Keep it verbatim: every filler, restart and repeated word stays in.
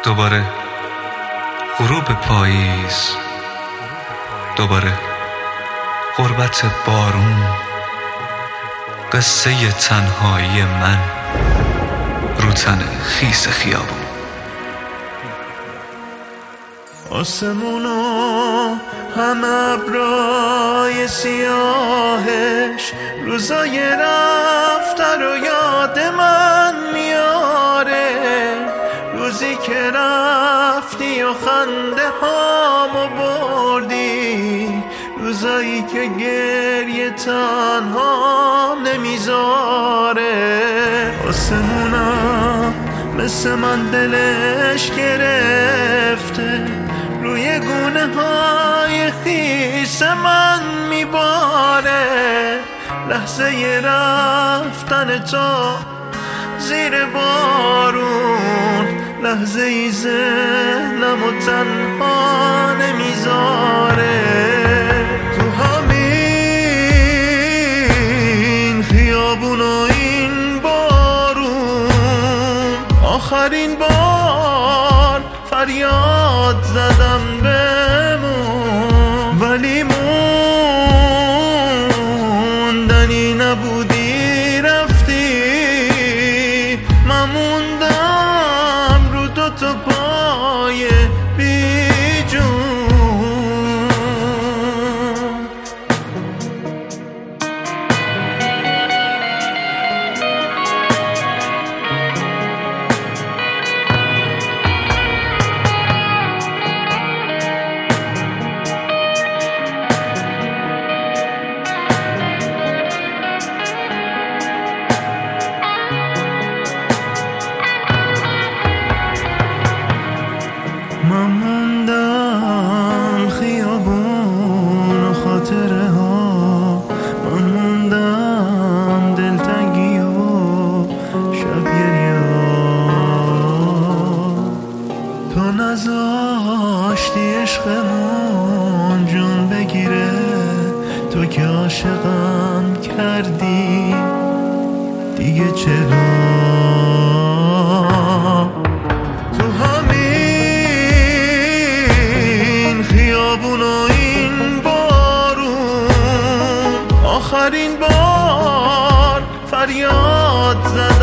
دوباره غروب پاییز، دوباره غربت بارون، قصه تنهایی من رو تن خیس خیابون. آسمونو هم ابرای سیاهش روزای رفته رو یاد من میاره، روزی که رفتی و خنده هامو بردی، روزایی که گریه تنها نمیذاره. آسمونا مثل من دلش گرفته، روی گونه های خیس من میباره، لحظه رفتن تو زیر بارون، لحظه ای ذهنم و تنها نمیذاره. تو همین خیابون و این بارون، آخرین بار فریاد زدم بمون، ولی موندنی نبودی، رفتی من موندم رو دو تا پای بی جون. من موندم خیابون و خاطره ها، من موندم دلتنگی و شب گریه ها. تو نذاشتی عشقمون جون بگیره، تو که عاشقم کردی دیگه چرا؟ تو همین خیابون و این بارون، آخرین بار فریاد زدم